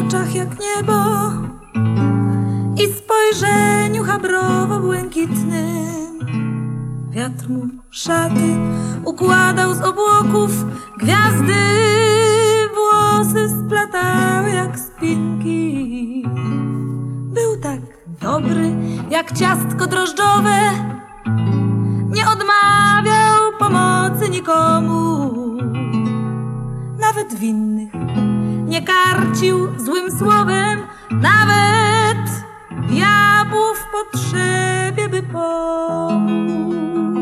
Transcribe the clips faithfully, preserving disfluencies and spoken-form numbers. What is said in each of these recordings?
oczach jak niebo i spojrzeniu chabrowo-błękitnym. Wiatr mu szaty układał z obłoków, gwiazdy włosy splatały jak spinki. Był tak dobry jak ciastko drożdżowe, nie odmawiał pomocy nikomu, nawet winnych nie karcił złym słowem, nawet diabłu w potrzebie by pomógł.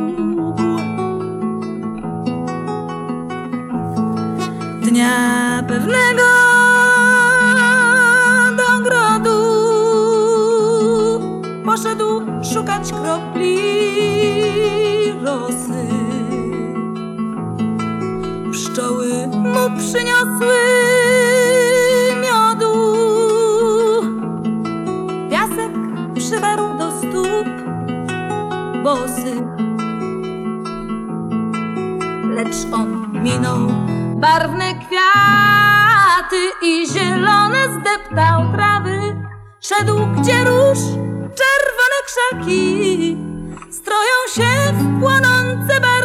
Dnia pewnego do ogrodu poszedł szukać kropli rosy. Pszczoły mu przyniosły miodu, piasek przywarł do stóp bosych. Lecz on minął barwne kwiaty i zielone zdeptał trawy. Szedł gdzie róż, czerwone krzaki stroją się w płonące bez